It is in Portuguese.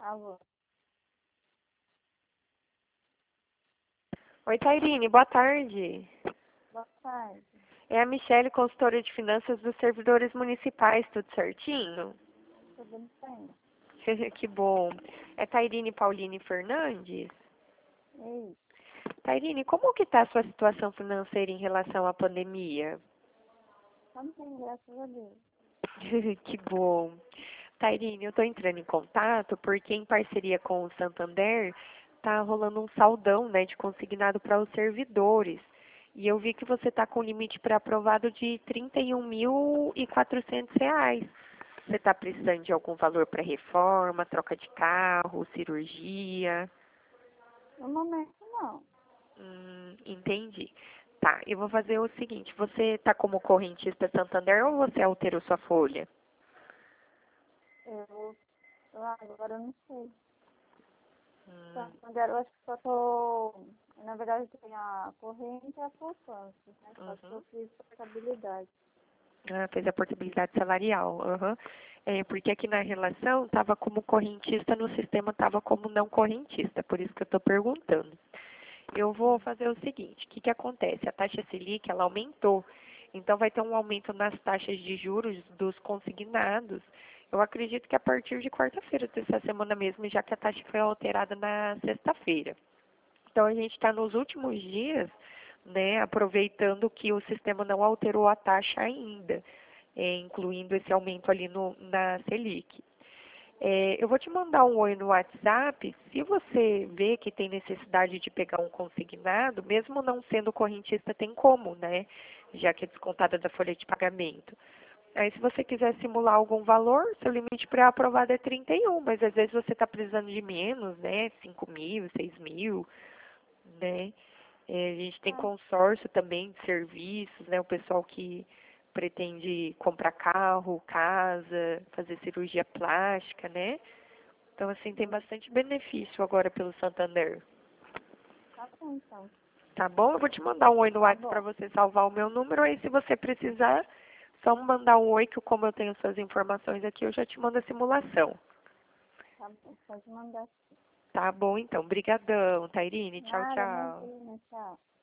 Alô, Oi, Tairine, boa tarde. boa tarde. É a Michele, consultora de finanças dos servidores municipais, tudo certinho? Tudo bem? Que bom. É Tairine Pauline Fernandes? Ei, Tairine, como que está a sua situação financeira em relação à pandemia? estamos bem, graças a Deus. Que bom. Tairine, eu estou entrando em contato porque em parceria com o Santander está rolando um saldão, né, de consignado para os servidores. E eu vi que você está com limite pré-aprovado de R$ 31.400. Você está precisando de algum valor para reforma, troca de carro, cirurgia? No momento, não. Entendi. Tá, eu vou fazer o seguinte, você está como correntista Santander ou você alterou sua folha? Agora eu não sei. Hum, Agora eu acho que só tô... Na verdade, tem a corrente e a poupança, né? Só que eu uhum. fiz portabilidade. Ah, fez a portabilidade salarial. Aham. É, porque aqui na relação estava como correntista, no sistema estava como não correntista, por isso que eu estou perguntando. Eu vou fazer o seguinte, o que que acontece? A taxa Selic, ela aumentou, então vai ter um aumento nas taxas de juros dos consignados. Eu acredito que a partir de quarta-feira dessa semana mesmo, já que a taxa foi alterada na sexta-feira. Então a gente está nos últimos dias, né, aproveitando que o sistema não alterou a taxa ainda, incluindo esse aumento ali na Selic. Eu vou te mandar um oi no WhatsApp. Se você vê que tem necessidade de pegar um consignado, mesmo não sendo correntista, tem como, né? Já que é descontada da folha de pagamento. Aí, se você quiser simular algum valor, seu limite pré-aprovado é 31, mas às vezes você está precisando de menos, né? 5.000, 6.000, né? A gente tem Ah, consórcio também de serviços, né? O pessoal que pretende comprar carro, casa, fazer cirurgia plástica, né? Então, assim, tem bastante benefício agora pelo Santander. tá bom, então. Tá bom? Eu vou te mandar um oi no Tá WhatsApp para bom. você salvar o meu número. Aí, se você precisar, só me mandar um oi, que como eu tenho suas informações aqui, eu já te mando a simulação. Tá bom, pode mandar. Tá bom, então. Brigadão, Tairine. Tchau, Nada, tchau. imagina, tchau.